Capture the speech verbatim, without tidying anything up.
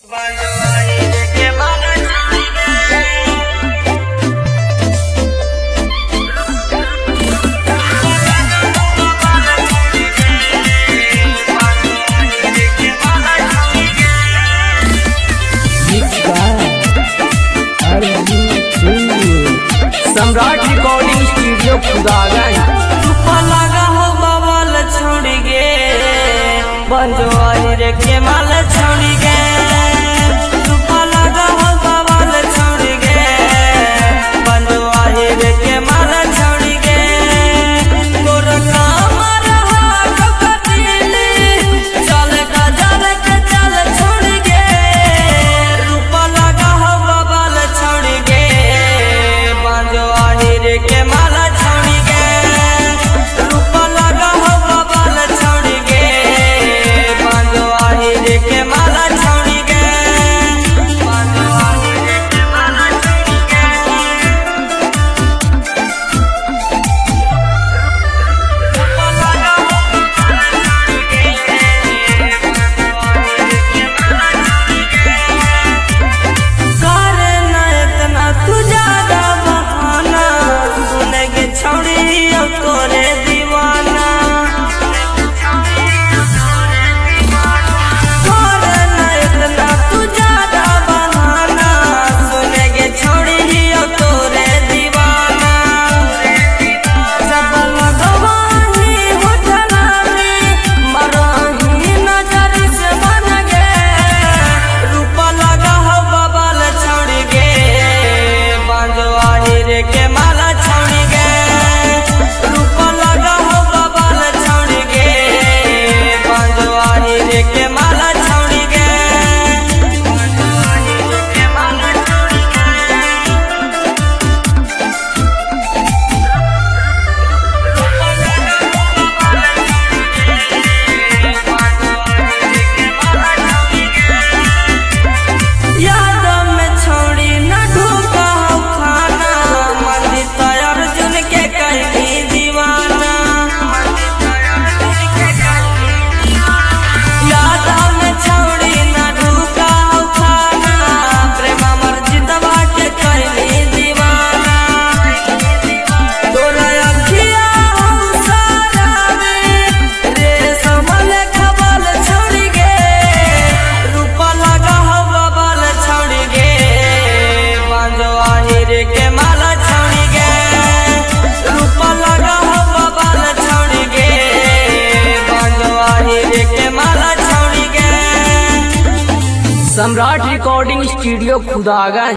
सम्राट recording studio Khudaganj. लगा हो बवाल छोड़ गे बंजवारी रे के माल छोड़ गे लगा हो बवाल छोड़ गे बंजवारी रे के माल छोड़ गे तोर काम रहा कपटीली चल गजल के चल छोड़ गे रूपा लगा हो बवाल छोड़ गे बंजवारी रे के माल छोड़ गे रूपा लगा हो बवाल छोड़ गे बंजवारी रे के माल छोड़ गे बंजवारी रे के माल छोड़ गे रूपा लगा हो बवाल छोड़ गे बंजवारी रे के माल छोड़ गे करे ना इतना तू ज्यादा बहाना सुने के छौड़ी अब तोरे दीवाना करे ना इतना तू ज्यादा बहाना सुने के छौड़ी अब तोरे दीवाना जब लगवाही होठला में मरही नजर से बन गे रूपा लगा हो बवाल छोड़ गे बंजवारी रे के माला छोड़ गे रूपा लगा हो बवाल छोड़ गे बंजवारी रे के माला छोड़ गे बंजवारी रे के माला छोड़ गे रूपा लगा हो बवाल छोड़ गे बंजवारी रे के माला छोड़ गे याद में छोड़ी न ढूका हो खाना मंदी तो अर्जुन के कहनी दीवाना याद में छोड़ी न ढूका हो खाना प्रेम मर्जिदवा के कहनी दीवाना तोरा अखिया हम सारा में रे समल खबल छोड़ गे रूपा लगा हो बवाल छोड़ गे बंजवारी रे के माला छोड़ गे रूपा लगा हो बवाल छोड़ गे बंजवारी रे के माला छोड़ गे सम्राट रिकॉर्डिंग स्टूडियो खुदागंज।